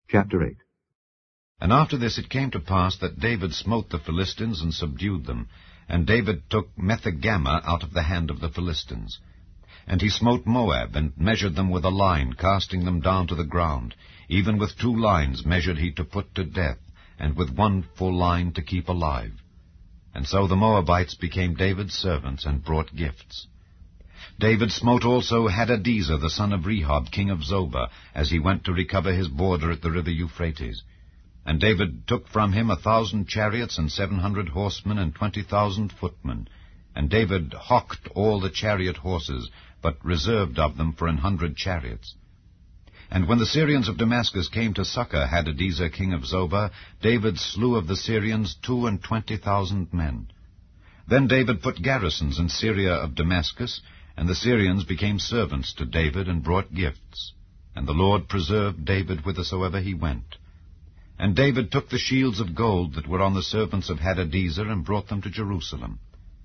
Chapter 8. And after this it came to pass that David smote the Philistines and subdued them. And David took Methegama out of the hand of the Philistines. And he smote Moab, and measured them with a line, casting them down to the ground. Even with 2 lines measured he to put to death, and with 1 full line to keep alive. And so the Moabites became David's servants, and brought gifts. David smote also Hadadezer the son of Rehob, king of Zobah, as he went to recover his border at the river Euphrates. And David took from him 1,000 chariots, and 700 horsemen, and 20,000 footmen. And David hocked all the chariot horses, but reserved of them for 100 chariots. And when the Syrians of Damascus came to succor Hadadezer king of Zobah, David slew of the Syrians 22,000 men. Then David put garrisons in Syria of Damascus, and the Syrians became servants to David, and brought gifts. And the Lord preserved David whithersoever he went. And David took the shields of gold that were on the servants of Hadadezer, and brought them to Jerusalem.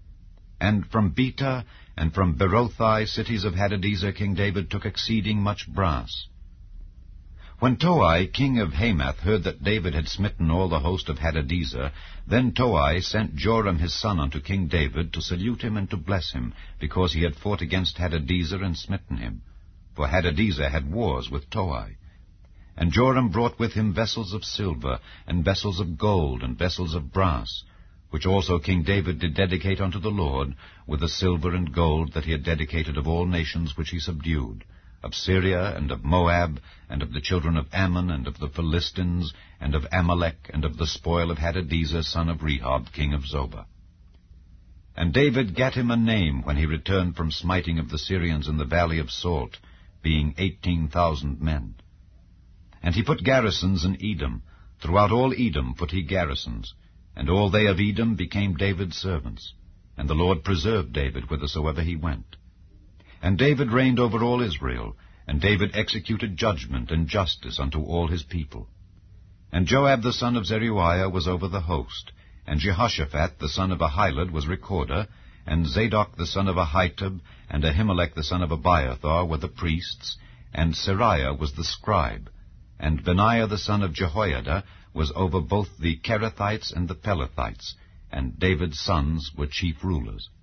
And from Beta and from Berothai, cities of Hadadezer, King David took exceeding much brass. When Toi, king of Hamath, heard that David had smitten all the host of Hadadezer, then Toi sent Joram his son unto King David to salute him and to bless him, because he had fought against Hadadezer and smitten him. For Hadadezer had wars with Toi. And Joram brought with him vessels of silver, and vessels of gold, and vessels of brass, which also King David did dedicate unto the Lord, with the silver and gold that he had dedicated of all nations which he subdued, of Syria, and of Moab, and of the children of Ammon, and of the Philistines, and of Amalek, and of the spoil of Hadadezer son of Rehob, king of Zobah. And David gat him a name when he returned from smiting of the Syrians in the valley of Salt, being 18,000 men. And he put garrisons in Edom. Throughout all Edom put he garrisons. And all they of Edom became David's servants. And the Lord preserved David whithersoever he went. And David reigned over all Israel. And David executed judgment and justice unto all his people. And Joab the son of Zeruiah was over the host. And Jehoshaphat the son of Ahilud was recorder. And Zadok the son of Ahitub, and Ahimelech the son of Abiathar were the priests. And Seraiah was the scribe. And Benaiah the son of Jehoiada was over both the Kerethites and the Pelethites, and David's sons were chief rulers.